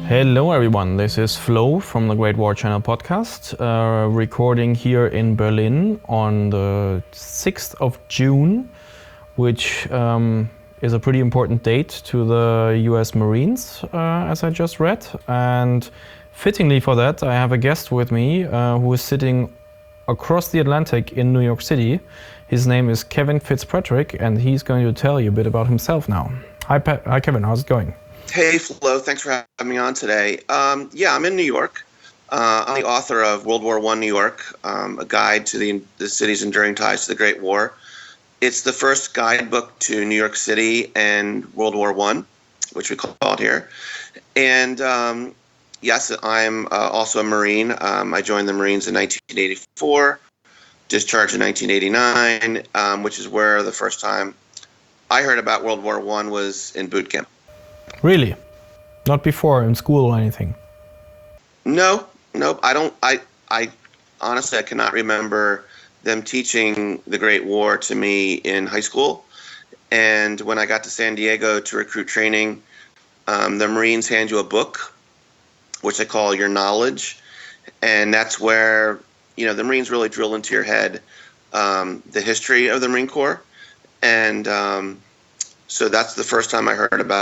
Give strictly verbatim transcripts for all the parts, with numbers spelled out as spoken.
Hello everyone, this is Flo from the Great War Channel podcast, uh, recording here in Berlin on the sixth of June, which um, is a pretty important date to the U S Marines, uh, as I just read. And fittingly for that, I have a guest with me uh, who is sitting across the Atlantic in New York City. His name is Kevin Fitzpatrick, and he's going to tell you a bit about himself now. Hi, Pe- Hi Kevin, how's it going? Hey, Flo. Thanks for having me on today. Um, yeah, I'm in New York. Uh, I'm the author of World War One New York, um, a guide to the, the city's enduring ties to the Great War. It's the first guidebook to New York City and World War One, which we call it here. And um, yes, I'm uh, also a Marine. Um, I joined the Marines in nineteen eighty-four, discharged in nineteen eighty-nine, um, which is where the first time I heard about World War One was in boot camp. Really? Not before in school or anything? No, nope. I don't. I, I honestly, I cannot remember them teaching the Great War to me in high school. And when I got to San Diego to recruit training, um, the Marines hand you a book, which they call your knowledge, and that's where you know the Marines really drill into your head um, the history of the Marine Corps, and um, so that's the first time I heard about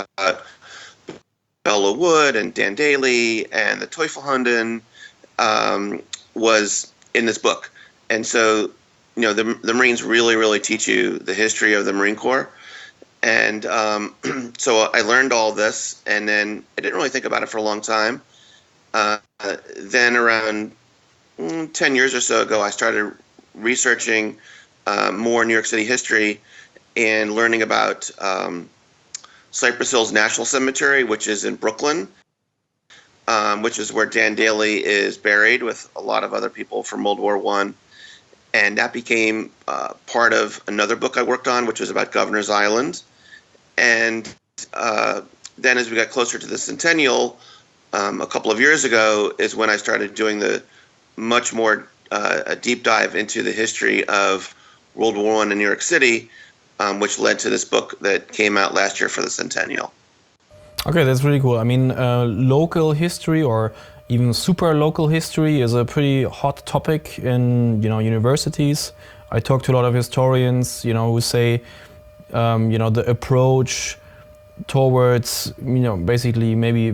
Belleau Wood and Dan Daly and the Teufelhunden um, was in this book. And so, you know, the, the Marines really, really teach you the history of the Marine Corps. And um, so I learned all this, and then I didn't really think about it for a long time. Uh, then around mm, ten years or so ago, I started researching uh, more New York City history and learning about um, Cypress Hills National Cemetery, which is in Brooklyn, um, which is where Dan Daly is buried with a lot of other people from World War One. And that became uh, part of another book I worked on, which was about Governor's Island. And uh, then as we got closer to the centennial, um, a couple of years ago, is when I started doing the much more uh, a deep dive into the history of World War One in New York City, Um, which led to this book that came out last year for the centennial. Okay, that's really cool. I mean, uh, local history or even super local history is a pretty hot topic in, you know, universities. I talk to a lot of historians, you know, who say, um, you know, the approach towards, you know, basically maybe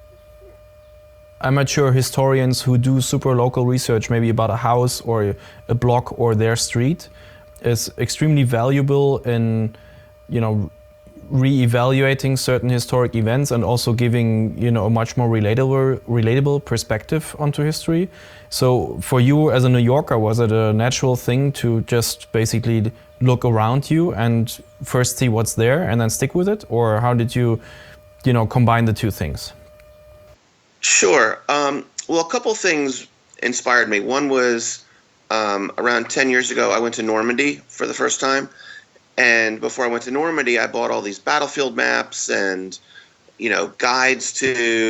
amateur historians who do super local research, maybe about a house or a block or their street, is extremely valuable in, you know, re-evaluating certain historic events and also giving, you know, a much more relatable, relatable perspective onto history. So for you as a New Yorker, was it a natural thing to just basically look around you and first see what's there and then stick with it? Or how did you, you know, combine the two things? Sure. Um, well, a couple things inspired me. One was Um, around ten years ago, I went to Normandy for the first time. And before I went to Normandy, I bought all these battlefield maps and, you know, guides to,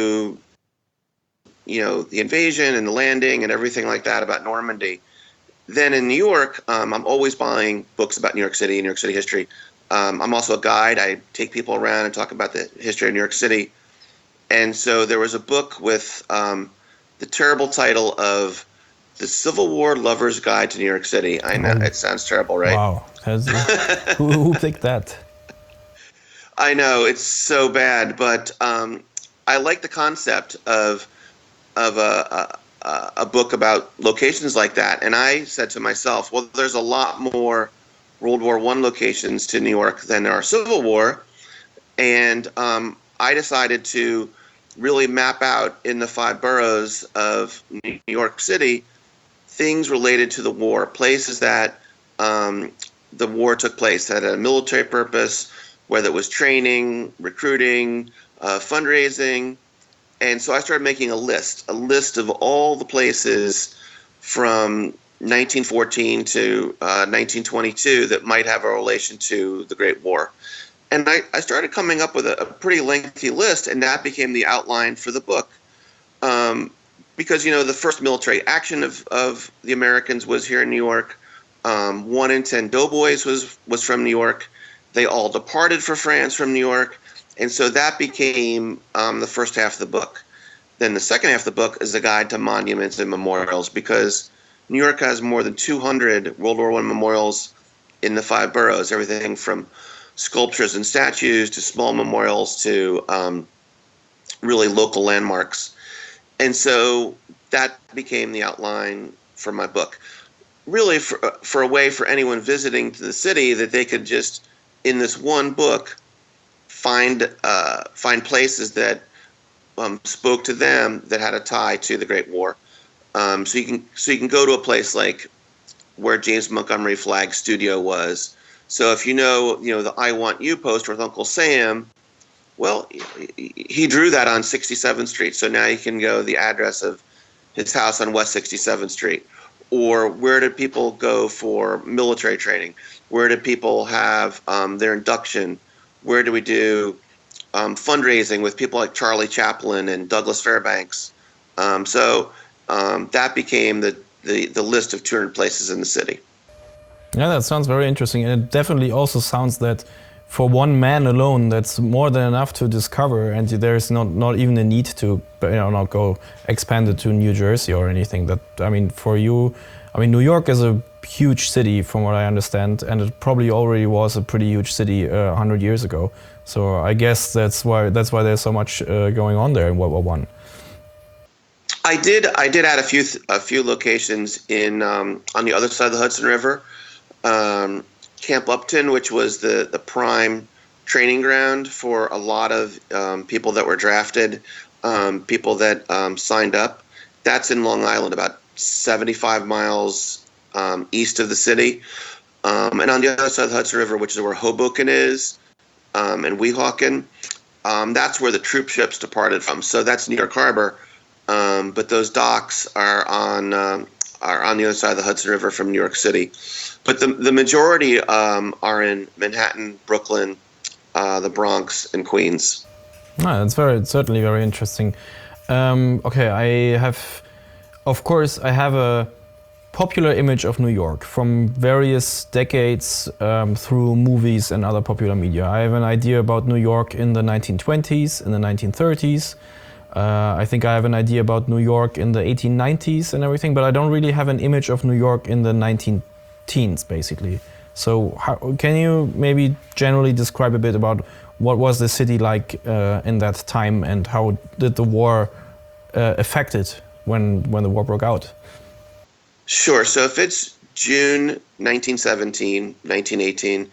you know, the invasion and the landing and everything like that about Normandy. Then in New York, um, I'm always buying books about New York City and New York City history. Um, I'm also a guide. I take people around and talk about the history of New York City. And so there was a book with um, the terrible title of The Civil War Lover's Guide to New York City. I know, Oh. it sounds terrible, right? Wow. who, who picked that? I know, it's so bad, but um, I like the concept of of a, a, a book about locations like that. And I said to myself, well, there's a lot more World War One locations to New York than there are Civil War. And um, I decided to really map out in the five boroughs of New York City things related to the war, places that um, the war took place, that had a military purpose, whether it was training, recruiting, uh, fundraising. And so I started making a list, a list of all the places from nineteen fourteen to uh, nineteen twenty-two that might have a relation to the Great War. And I, I started coming up with a, a pretty lengthy list, and that became the outline for the book. Um, Because, you know, the first military action of, of the Americans was here in New York. Um, one in ten doughboys was, was from New York. They all departed for France from New York. And so that became um, the first half of the book. then the second half of the book is a guide to monuments and memorials, because New York has more than two hundred World War One memorials in the five boroughs, everything from sculptures and statues to small memorials to um, really local landmarks. And so that became the outline for my book. Really for, for a way for anyone visiting to the city that they could just, in this one book, find uh, find places that um, spoke to them, that had a tie to the Great War. Um, so you can so you can go to a place like where James Montgomery Flagg's studio was. So if you know you know the "I Want You" poster with Uncle Sam, well, he drew that on sixty-seventh Street. So now you can go the address of his house on West sixty-seventh Street. Or where did people go for military training? Where did people have um, their induction? Where do we do um, fundraising with people like Charlie Chaplin and Douglas Fairbanks? Um, so um, that became the, the, the list of two hundred places in the city. Yeah, that sounds very interesting. And it definitely also sounds that for one man alone, that's more than enough to discover, and there's not, not even a need to, you know, not go expand it to New Jersey or anything. That, I mean, for you, I mean, New York is a huge city from what I understand, and it probably already was a pretty huge city uh, one hundred years ago. So I guess that's why that's why there's so much uh, going on there in World War One. I did I did add a few a few locations in um, on the other side of the Hudson River. Um, Camp Upton, which was the, the prime training ground for a lot of um, people that were drafted, um, people that um, signed up. That's in Long Island, about seventy-five miles um, east of the city. Um, and on the other side of the Hudson River, which is where Hoboken is, um, and Weehawken, um, that's where the troop ships departed from. So that's New York Harbor, um, but those docks are on um, are on the other side of the Hudson River from New York City. But the the majority um, are in Manhattan, Brooklyn, uh, the Bronx, and Queens. Ah, that's very certainly very interesting. Um, okay, I have, of course, I have a popular image of New York from various decades um, through movies and other popular media. I have an idea about New York in the nineteen twenties, in the nineteen thirties. Uh, I think I have an idea about New York in the eighteen nineties and everything, but I don't really have an image of New York in the nineteen teens, basically. So how, can you maybe generally describe a bit about what was the city like uh, in that time, and how did the war uh, affect it when, when the war broke out? Sure. So if it's June nineteen seventeen, nineteen eighteen,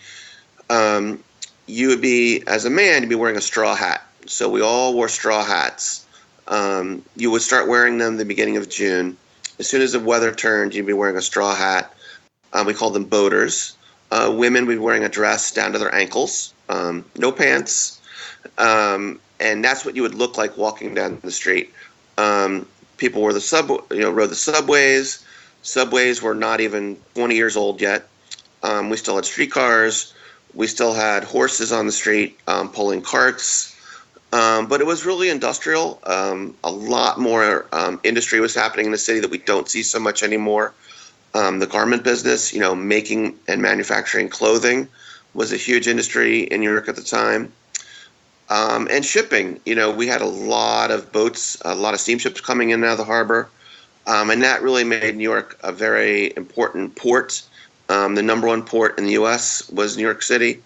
um, you would be, as a man, you'd be wearing a straw hat. So we all wore straw hats. Um, you would start wearing them the beginning of June. As soon as the weather turned, you'd be wearing a straw hat. Um, we called them boaters. Uh, women would be wearing a dress down to their ankles, um, no pants. Um, and that's what you would look like walking down the street. Um, people were the sub, you know, rode the subways. Subways were not even twenty years old yet. Um, we still had streetcars. We still had horses on the street um, pulling carts. Um, but it was really industrial. Um, a lot more um, industry was happening in the city that we don't see so much anymore. Um, the garment business, you know, making and manufacturing clothing was a huge industry in New York at the time. Um, and shipping, you know, we had a lot of boats, a lot of steamships coming in and out of the harbor. Um, and that really made New York a very important port. Um, the number one port in the U S was New York City.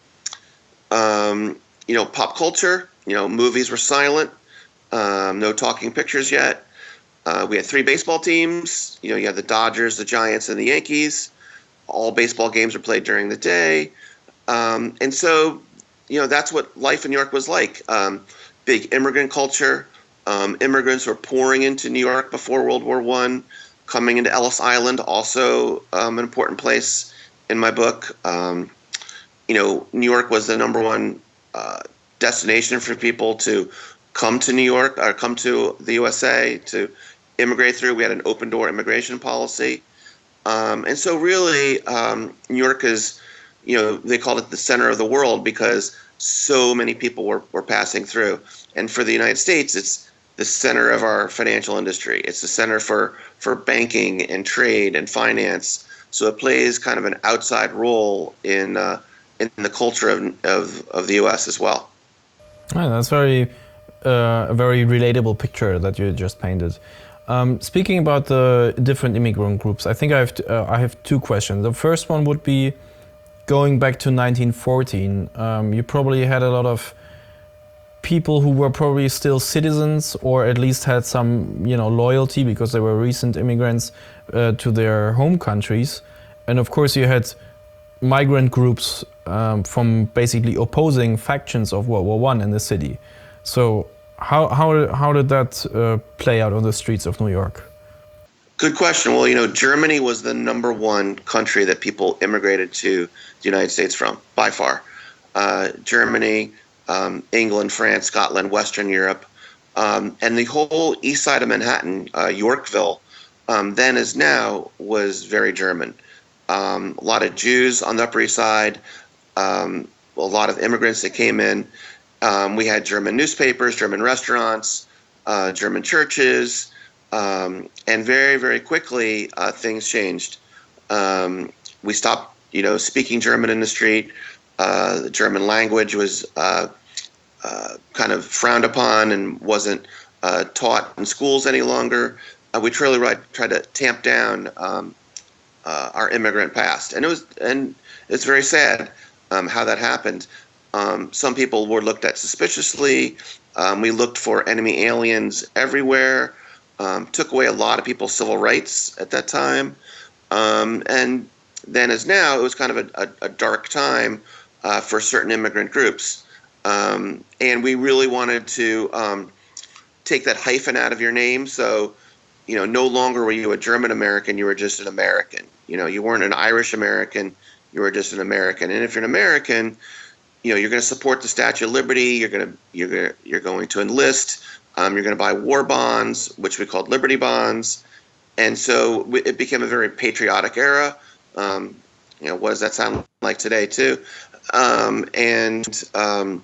Um, you know, pop culture, you know, movies were silent. Um, no talking pictures yet. Uh, we had three baseball teams. You know, you had the Dodgers, the Giants, and the Yankees. All baseball games were played during the day. Um, and so, you know, that's what life in New York was like. Um, big immigrant culture. Um, immigrants were pouring into New York before World War One, coming into Ellis Island, also um, an important place in my book. Um, you know, New York was the number one uh, destination for people to come to New York or come to the U S A to immigrate through. We had an open door immigration policy. Um, and so really, um, New York is, you know, they called it the center of the world because so many people were, were passing through. And for the United States, it's the center of our financial industry. It's the center for, for banking and trade and finance. So it plays kind of an outside role in uh, in the culture of, of, of the U S as well. Yeah, that's very uh, a very relatable picture that you just painted. Um, speaking about the different immigrant groups, I think I have t- uh, I have two questions. The first one would be going back to nineteen fourteen. Um, you probably had a lot of people who were probably still citizens, or at least had some, you know, loyalty because they were recent immigrants uh, to their home countries, and of course you had migrant groups um, from basically opposing factions of World War One in the city. So how how how did that uh, play out on the streets of New York? Good question. Well, you know, Germany was the number one country that people immigrated to the United States from, by far. Uh, Germany, um, England, France, Scotland, Western Europe, um, and the whole east side of Manhattan, uh, Yorkville, um, then as now, was very German. Um, a lot of Jews on the Upper East Side, um, a lot of immigrants that came in. Um, we had German newspapers, German restaurants, uh, German churches, um, and very, very quickly uh, things changed. Um, we stopped, you know, speaking German in the street. Uh, the German language was uh, uh, kind of frowned upon and wasn't uh, taught in schools any longer. Uh, we truly tried, tried to tamp down um, uh, our immigrant past, and it was, and it's very sad um, how that happened. Um, some people were looked at suspiciously. Um, we looked for enemy aliens everywhere. Um, took away a lot of people's civil rights at that time, um, and then as now, it was kind of a, a, a dark time uh, for certain immigrant groups. Um, and we really wanted to um, take that hyphen out of your name. So, you know, no longer were you a German American, you were just an American. You know, you weren't an Irish American, you were just an American. And if you're an American, you know, you're going to support the Statue of Liberty, you're going to, you're going to, you're going to enlist, um, you're going to buy war bonds, which we called Liberty bonds. And so it became a very patriotic era. Um, you know, what does that sound like today, too? Um, and um,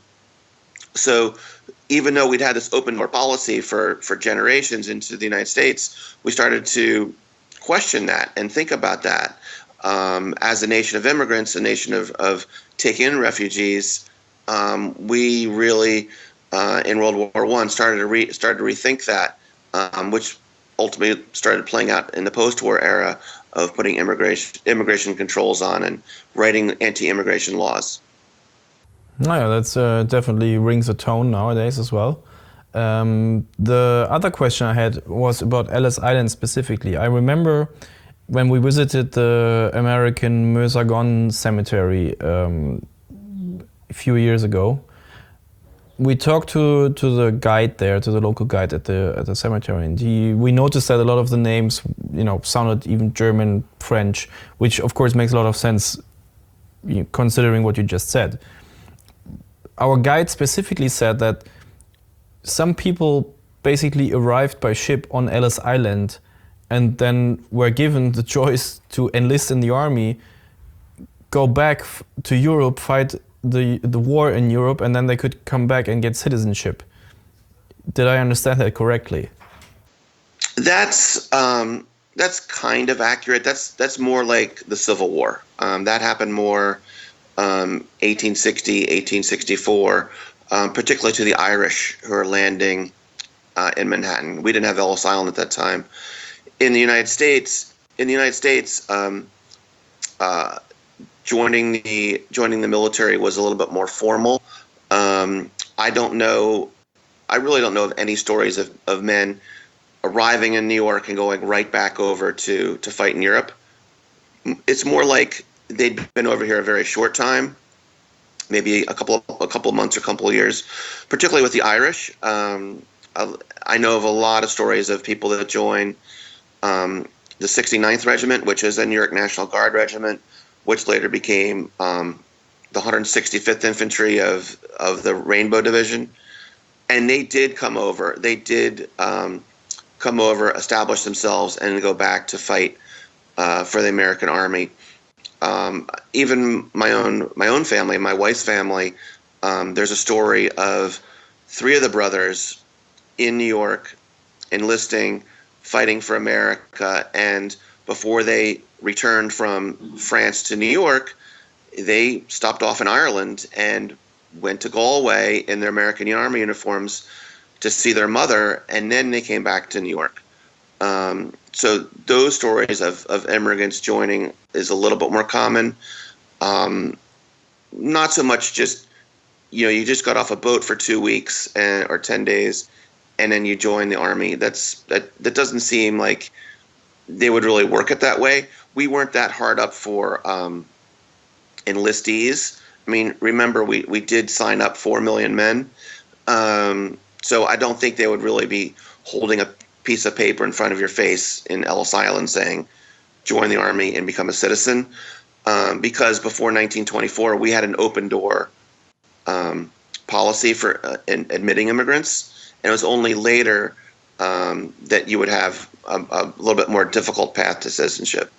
so even though we'd had this open door policy for, for generations into the United States, we started to question that and think about that. Um, as a nation of immigrants, a nation of, of taking in refugees, um, we really, uh, in World War One, started to re- started to rethink that, um, which ultimately started playing out in the post-war era of putting immigration immigration controls on and writing anti-immigration laws. Oh, yeah, that's uh, definitely rings a tone nowadays as well. Um, the other question I had was about Ellis Island specifically. I remember when we visited the American Mosagon Cemetery um, a few years ago, we talked to to the guide there, to the local guide at the at the cemetery, and he, we noticed that a lot of the names, you know, sounded even German, French, which of course makes a lot of sense, you know, considering what you just said. Our guide specifically said that some people basically arrived by ship on Ellis Island and then were given the choice to enlist in the army, go back f- to Europe, fight the the war in Europe, and then they could come back and get citizenship. Did I understand that correctly? That's um, that's kind of accurate. That's that's more like the Civil War. Um, that happened more um, eighteen sixty, eighteen sixty-four, um, particularly to the Irish who are landing uh, in Manhattan. We didn't have Ellis Island at that time. In the United States, in the United States, um, uh, joining the joining the military was a little bit more formal. Um, I don't know. I really don't know of any stories of, of men arriving in New York and going right back over to to fight in Europe. It's more like they'd been over here a very short time, maybe a couple of, a couple of months or a couple of years, particularly with the Irish. Um, I know of a lot of stories of people that join um, the sixty-ninth Regiment, which is a New York National Guard regiment, which later became um, the one hundred sixty-fifth Infantry of, of the Rainbow Division. And they did come over. They did um, come over, establish themselves, and go back to fight uh, for the American Army. Um, even my own my own family, my wife's family, um, there's a story of three of the brothers in New York enlisting, fighting for America, and before they returned from France to New York, they stopped off in Ireland and went to Galway in their American Army uniforms to see their mother, and then they came back to New York. Um, so those stories of, of immigrants joining is a little bit more common. Um, not so much just, you know, you just got off a boat for two weeks and, or ten days, and then you join the Army. That's that, that doesn't seem like they would really work it that way. We weren't that hard up for um, enlistees. I mean, remember, we, we did sign up four million men. Um, so I don't think they would really be holding a piece of paper in front of your face in Ellis Island saying, join the Army and become a citizen. Um, because before nineteen twenty-four, we had an open door um, policy for uh, in, admitting immigrants. And it was only later um, that you would have a, a little bit more difficult path to citizenship.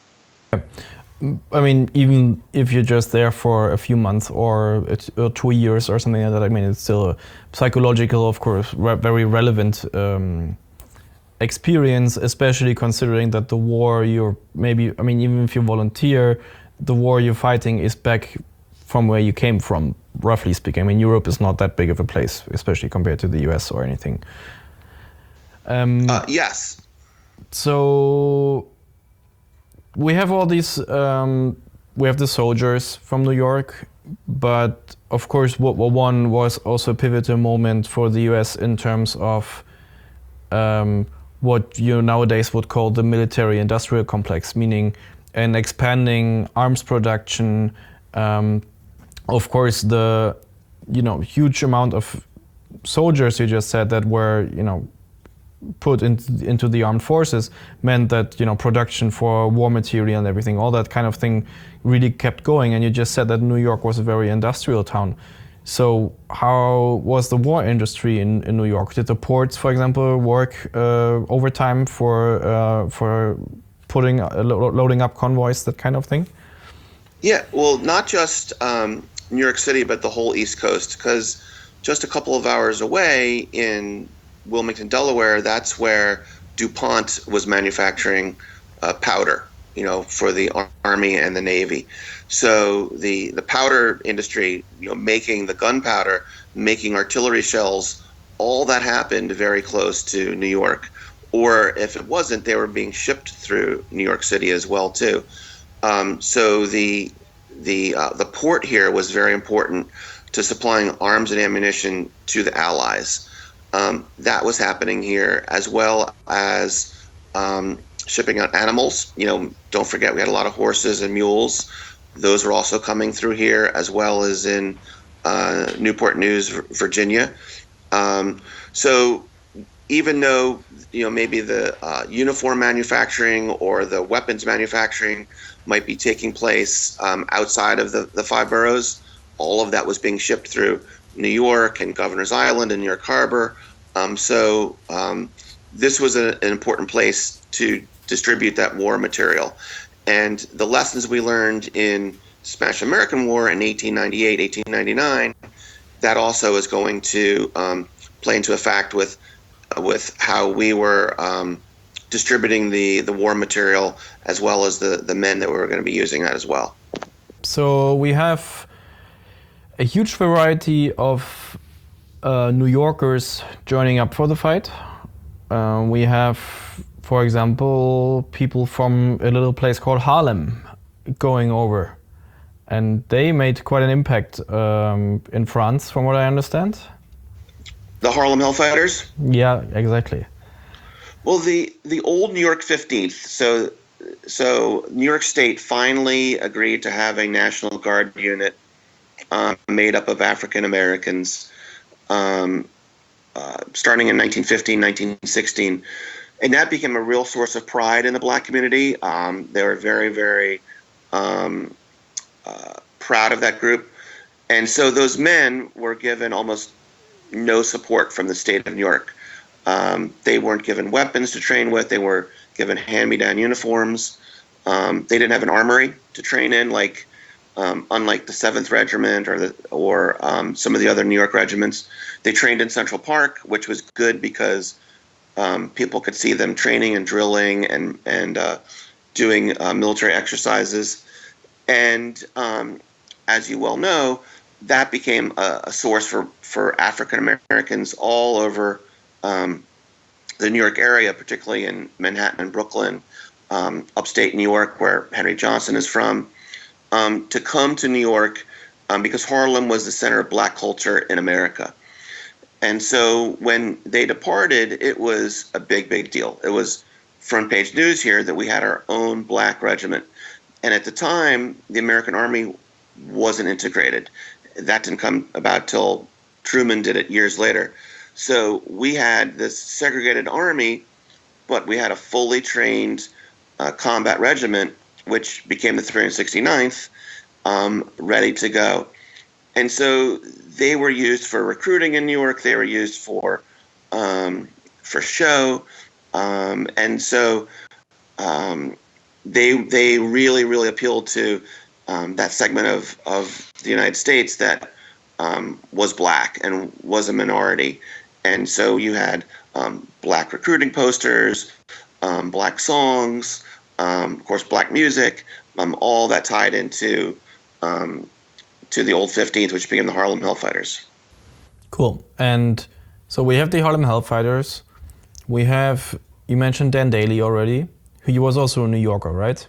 I mean, even if you're just there for a few months or, it's, or two years or something like that, I mean, it's still a psychological, of course, re- very relevant um, experience, especially considering that the war you're maybe, I mean, even if you volunteer, the war you're fighting is back from where you came from, roughly speaking. I mean, Europe is not that big of a place, especially compared to the U S or anything. Um, uh, yes. So we have all these, um, we have the soldiers from New York, but of course, World War One was also a pivotal moment for the U S in terms of um, what you nowadays would call the military-industrial complex, meaning an expanding arms production. Um, of course, the you know huge amount of soldiers you just said that were you know put in, into the armed forces meant that you know production for war material and everything, all that kind of thing, really kept going. And you just said that New York was a very industrial town. So how was the war industry in, in New York? Did the ports, for example, work uh, overtime for uh, for putting uh, lo- loading up convoys, that kind of thing? Yeah, well, not just um, New York City, but the whole East Coast, because just a couple of hours away in Wilmington, Delaware, that's where DuPont was manufacturing uh, powder, you know, for the Army and the Navy. So the, the powder industry, you know, making the gunpowder, making artillery shells, all that happened very close to New York. Or if it wasn't, they were being shipped through New York City as well too. Um, so the the uh, the port here was very important to supplying arms and ammunition to the Allies. Um, that was happening here, as well as um, shipping out animals. You know, don't forget we had a lot of horses and mules. Those were also coming through here, as well as in uh, Newport News, Virginia. Um, so even though you know maybe the uh, uniform manufacturing or the weapons manufacturing might be taking place um, outside of the, the five boroughs, all of that was being shipped through New York and Governor's Island and New York Harbor. Um, so um, this was a, an important place to distribute that war material. And the lessons we learned in Spanish-American War in eighteen ninety-eight, eighteen ninety-nine, that also is going to um, play into effect with with how we were um, distributing the, the war material, as well as the, the men that we were going to be using that as well. So we have a huge variety of uh, New Yorkers joining up for the fight. Uh, we have, for example, people from a little place called Harlem going over. And they made quite an impact um, in France, from what I understand. The Harlem Hellfighters? Yeah, exactly. Well, the, the old New York fifteenth, so so New York State finally agreed to have a National Guard unit um, made up of African Americans um, uh, starting in nineteen fifteen, nineteen sixteen. And that became a real source of pride in the black community. Um, they were very, very um, uh, proud of that group. And so those men were given almost no support from the state of New York. Um, they weren't given weapons to train with. They were given hand-me-down uniforms. Um, they didn't have an armory to train in, like um, unlike the seventh Regiment or the or um, some of the other New York regiments. They trained in Central Park, which was good because um, people could see them training and drilling and and uh, doing uh, military exercises. And um, as you well know, that became a, a source for, for African Americans all over um, the New York area, particularly in Manhattan and Brooklyn, um, upstate New York, where Henry Johnson is from, um, to come to New York um, because Harlem was the center of black culture in America. And so when they departed, it was a big, big deal. It was front page news here that we had our own black regiment. And at the time, the American Army wasn't integrated. That didn't come about till Truman did it years later. So we had this segregated army, but we had a fully trained uh, combat regiment, which became the three hundred sixty-ninth, um, ready to go. And so they were used for recruiting in New York. They were used for um, for show, um, and so um, they they really really appealed to um, that segment of of the United States that um, was black and was a minority. And so you had um, black recruiting posters, um, black songs, um, of course, black music, um, all that tied into um, to the Old fifteenth, which became the Harlem Hellfighters. Cool. And so we have the Harlem Hellfighters. We have, you mentioned Dan Dailey already, who was also a New Yorker, right?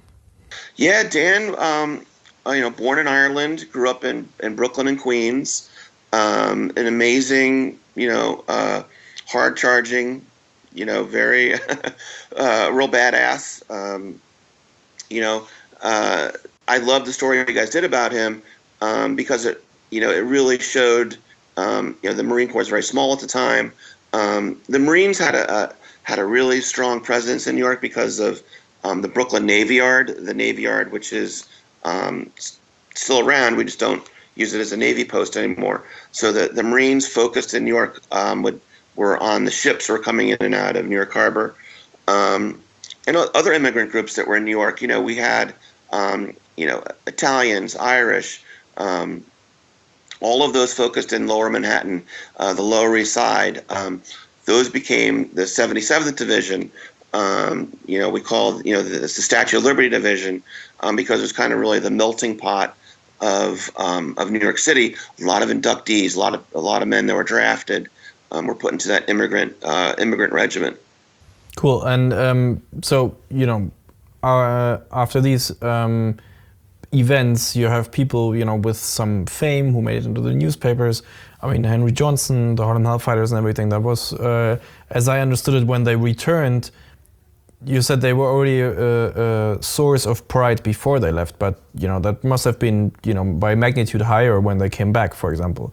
Yeah, Dan, um, you know, born in Ireland, grew up in, in Brooklyn and Queens. Um, an amazing, you know, uh, hard-charging, you know, very uh, real badass. Um, you know, uh, I love the story you guys did about him um, because it, you know, it really showed. Um, you know, the Marine Corps was very small at the time. Um, the Marines had a, a had a really strong presence in New York because of um, the Brooklyn Navy Yard, the Navy Yard, which is um, still around. We just don't use it as a Navy post anymore. So the, the Marines focused in New York um, would were on the ships that were coming in and out of New York Harbor. Um, and other immigrant groups that were in New York, you know, we had, um, you know, Italians, Irish, um, all of those focused in Lower Manhattan, uh, the Lower East Side. Um, those became the seventy-seventh Division. Um, you know, we called, you know, the, the Statue of Liberty Division um, because it was kind of really the melting pot of um, of New York City. A lot of inductees, a lot of a lot of men that were drafted um, were put into that immigrant uh, immigrant regiment. Cool. And um, so, you know, uh, after these um, events, you have people, you know, with some fame who made it into the newspapers. I mean, Henry Johnson, the Harlem Hellfighters and everything. That was, uh, as I understood it, when they returned, you said they were already a, a source of pride before they left, but, you know, that must have been, you know, by magnitude higher when they came back, for example.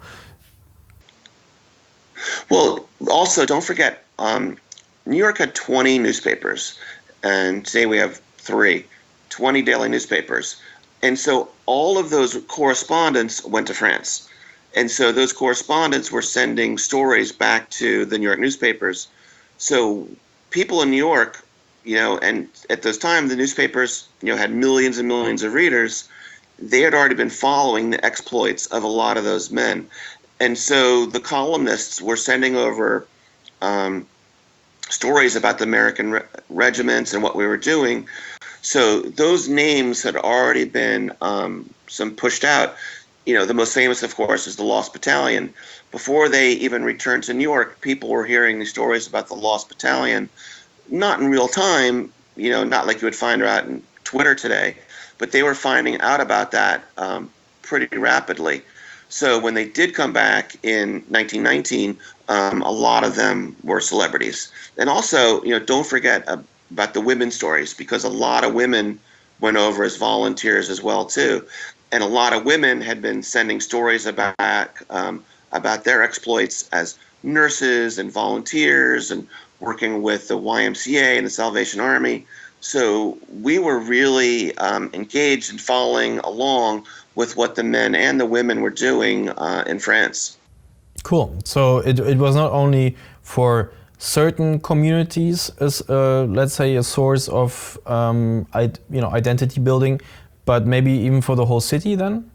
Well, also, don't forget, um, New York had twenty newspapers, and today we have three, twenty daily newspapers. And so all of those correspondents went to France. And so those correspondents were sending stories back to the New York newspapers. So people in New York, you know, and at those times the newspapers, you know, had millions and millions of readers. They had already been following the exploits of a lot of those men. And so the columnists were sending over um, stories about the American re- regiments and what we were doing. So those names had already been um, some pushed out. You know, the most famous, of course, is the Lost Battalion. Before they even returned to New York, people were hearing these stories about the Lost Battalion, not in real time, you know, not like you would find out in Twitter today, but they were finding out about that um, pretty rapidly. So when they did come back in nineteen nineteen, um, a lot of them were celebrities. And also, you know, don't forget about the women's stories, because a lot of women went over as volunteers as well, too. And a lot of women had been sending stories about um, about their exploits as nurses and volunteers and working with the Y M C A and the Salvation Army. So we were really um, engaged in following along with what the men and the women were doing uh, in France. Cool. So it it was not only for certain communities as uh, let's say a source of um, I, you know identity building, but maybe even for the whole city then?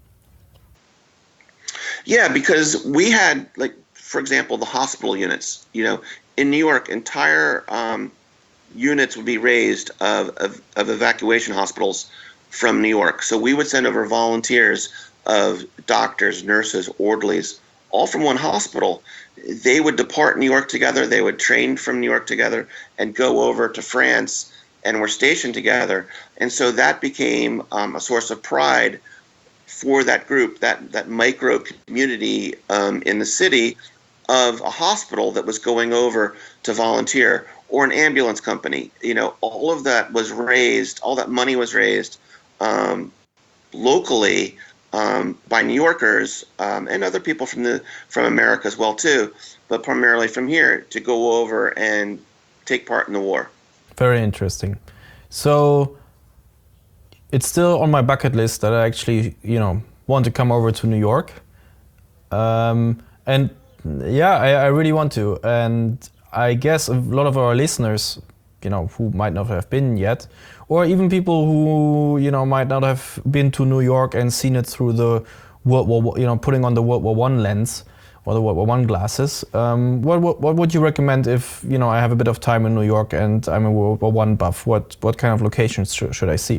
Yeah, because we had, like, for example, the hospital units. You know, in New York, entire um, units would be raised of, of, of evacuation hospitals from New York. So we would send over volunteers of doctors, nurses, orderlies, all from one hospital. They would depart New York together. They would train from New York together and go over to France and were stationed together. And so that became um, a source of pride for that group, that, that micro community um, in the city of a hospital that was going over to volunteer, or an ambulance company. You know, all of that was raised, all that money was raised um, locally um, by New Yorkers um, and other people from the from America as well too, but primarily from here, to go over and take part in the war. Very interesting. So it's still on my bucket list that I actually, you know, want to come over to New York. Um, and yeah, I, I really want to. And I guess a lot of our listeners, you know, who might not have been yet, or even people who, you know, might not have been to New York and seen it through the World War, you know, putting on the World War One lens or the World War One glasses. Um, what, what what would you recommend if, you know, I have a bit of time in New York and I'm a World War One buff? What what kind of locations sh- should I see?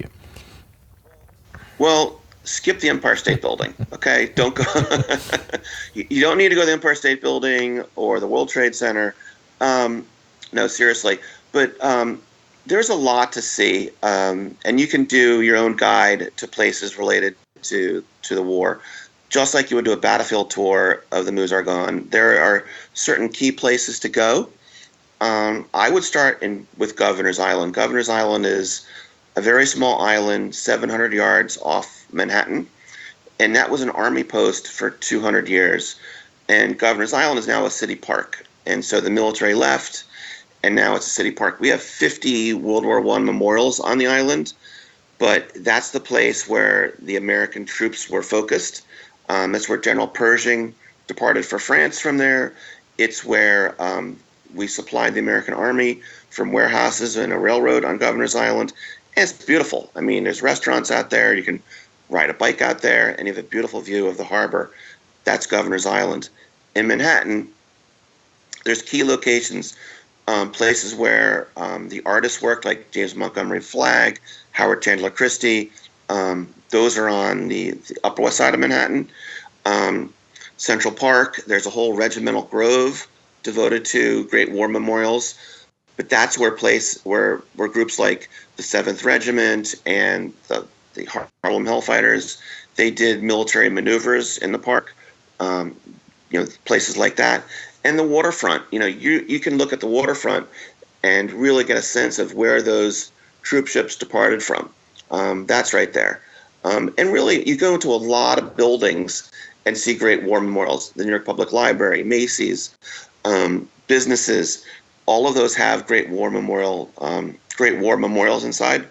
Well, skip the Empire State Building, okay? Don't go. You don't need to go to the Empire State Building or the World Trade Center. Um, no, seriously. But um, there's a lot to see, um, and you can do your own guide to places related to to the war, just like you would do a battlefield tour of the Meuse-Argonne. There are certain key places to go. Um, I would start in with Governor's Island. Governor's Island is a very small island, seven hundred yards off Manhattan, and that was an army post for two hundred years. And Governor's Island is now a city park, and so the military left, and now it's a city park. We have fifty World War One memorials on the island, but that's the place where the American troops were focused. Um, that's where General Pershing departed for France from there. It's where um, we supplied the American army from warehouses and a railroad on Governor's Island. And it's beautiful. I mean, there's restaurants out there. You can ride a bike out there, and you have a beautiful view of the harbor. That's Governor's Island. In Manhattan, there's key locations, um, places where um, the artists worked, like James Montgomery Flagg, Howard Chandler Christie. Um, those are on the, the Upper West Side of Manhattan. Um, Central Park, there's a whole regimental grove devoted to Great War memorials. But that's where place where where groups like the seventh Regiment and the, the Harlem Hellfighters, they did military maneuvers in the park. Um, you know, places like that. And the waterfront, you know, you you can look at the waterfront and really get a sense of where those troop ships departed from. Um, that's right there. Um, and really, you go into a lot of buildings and see Great War memorials. The New York Public Library, Macy's, um, businesses. All of those have Great War memorial, um, Great War memorials inside.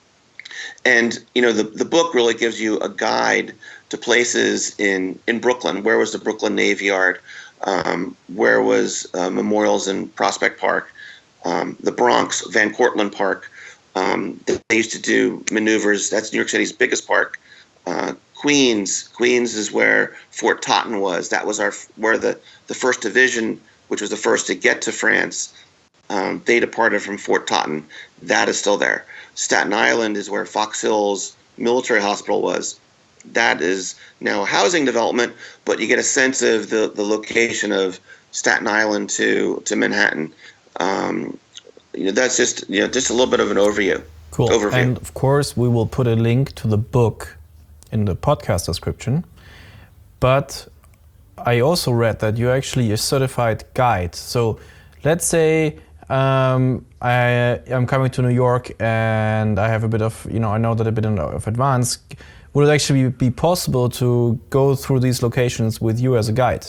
And you know, the the book really gives you a guide to places in in Brooklyn. Where was the Brooklyn Navy Yard? Um, where was uh, memorials in Prospect Park? Um, the Bronx, Van Cortlandt Park. Um, they used to do maneuvers. That's New York City's biggest park. Uh, Queens, Queens is where Fort Totten was. That was our where the the First Division, which was the first to get to France. Um, they departed from Fort Totten. That is still there. Staten Island is where Fox Hills Military Hospital was. That is now a housing development, but you get a sense of the, the location of Staten Island to to Manhattan. Um, you know, that's just you know just a little bit of an overview. Cool. Overview. And of course, we will put a link to the book in the podcast description. But I also read that you're actually a certified guide. So let's say um, I am coming to New York and I have a bit of, you know, I know that a bit of advance. Would it actually be possible to go through these locations with you as a guide?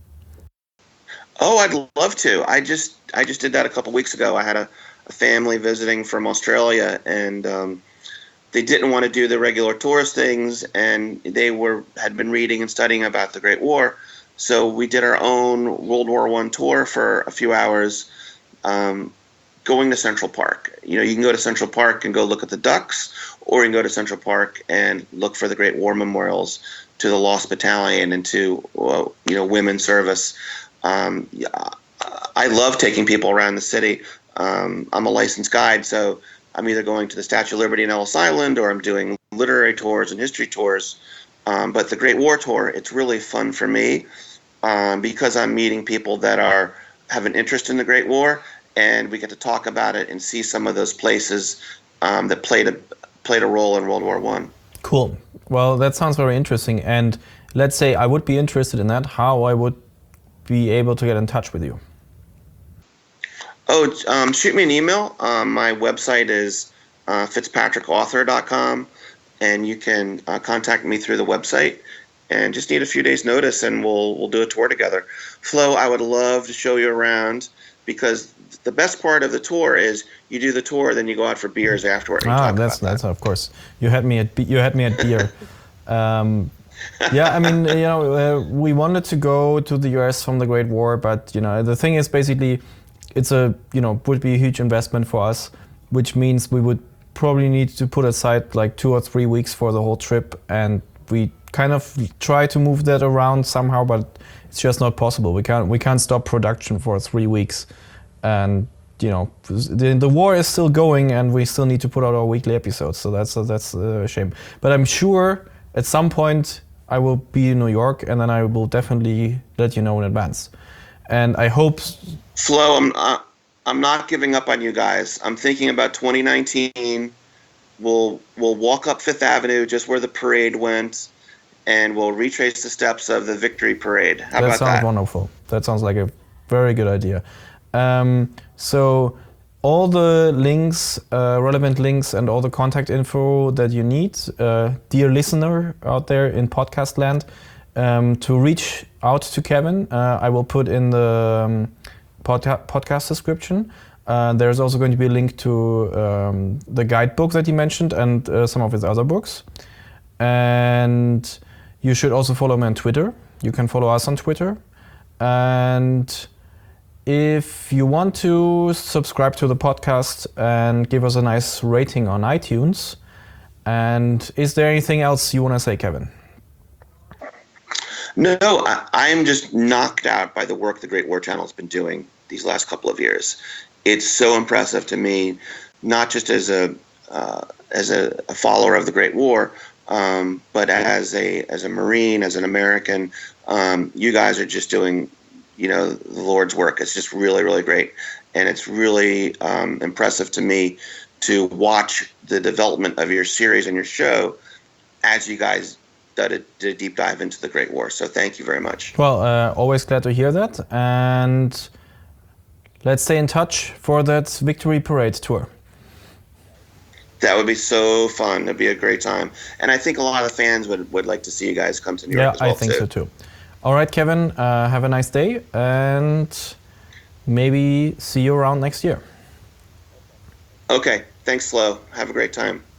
Oh, I'd love to. I just I just did that a couple weeks ago. I had a, a family visiting from Australia, and um, they didn't want to do the regular tourist things, and they were had been reading and studying about the Great War. So we did our own World War One tour for a few hours, um, going to Central Park. You know, you can go to Central Park and go look at the ducks, or you can go to Central Park and look for the Great War memorials to the Lost Battalion and to uh, you know women's service. Um, I love taking people around the city. Um, I'm a licensed guide, so I'm either going to the Statue of Liberty in Ellis Island, or I'm doing literary tours and history tours. Um, but the Great War Tour, it's really fun for me. um, because I'm meeting people that are have an interest in the Great War, and we get to talk about it and see some of those places um, that played a played a role in World War One. Cool. Well, that sounds very interesting. And let's say I would be interested in that. How I would be able to get in touch with you? Oh, um, shoot me an email. Um, my website is uh, fitzpatrick author dot com, and you can uh, contact me through the website. And just need a few days' notice, and we'll we'll do a tour together. Flo, I would love to show you around, because the best part of the tour is you do the tour, then you go out for beers afterward. And Ah, talk that's about that's that. of course. You had me at be- you had me at beer. um, yeah, I mean, you know, uh, we wanted to go to the U S from the Great War, but you know, the thing is basically, it's a you know would be a huge investment for us, which means we would probably need to put aside like two or three weeks for the whole trip, and we kind of try to move that around somehow, but it's just not possible. We can't we can't stop production for three weeks, and you know the, the war is still going, and we still need to put out our weekly episodes. So that's a, that's a shame. But I'm sure at some point I will be in New York, and then I will definitely let you know in advance. And I hope. Flo, I'm uh, I'm not giving up on you guys. I'm thinking about twenty nineteen. We'll we'll walk up Fifth Avenue, just where the parade went, and we'll retrace the steps of the Victory Parade. How That about sounds that? wonderful. That sounds like a very good idea. Um, so all the links, uh, relevant links, and all the contact info that you need, uh, dear listener out there in podcast land, um, to reach out to Kevin, uh, I will put in the um, podca- podcast description. Uh, there's also going to be a link to um, the guidebook that he mentioned and uh, some of his other books. And you should also follow me on Twitter. You can follow us on Twitter. And if you want to subscribe to the podcast and give us a nice rating on iTunes. And is there anything else you want to say, Kevin? No, I, I'm just knocked out by the work the Great War Channel has been doing these last couple of years. It's so impressive to me, not just as a uh, as a, a follower of the Great War, um, but as a as a Marine, as an American. Um, you guys are just doing, you know, the Lord's work. It's just really, really great, and it's really um, impressive to me to watch the development of your series and your show as you guys did a, did a deep dive into the Great War. So thank you very much. Well, uh, always glad to hear that, and let's stay in touch for that Victory Parade tour. That would be so fun. It'd be a great time. And I think a lot of fans would, would like to see you guys come to New York Yeah, as well, I think too. so too. All right, Kevin, uh, have a nice day, and maybe see you around next year. Okay. Thanks, Flo. Have a great time.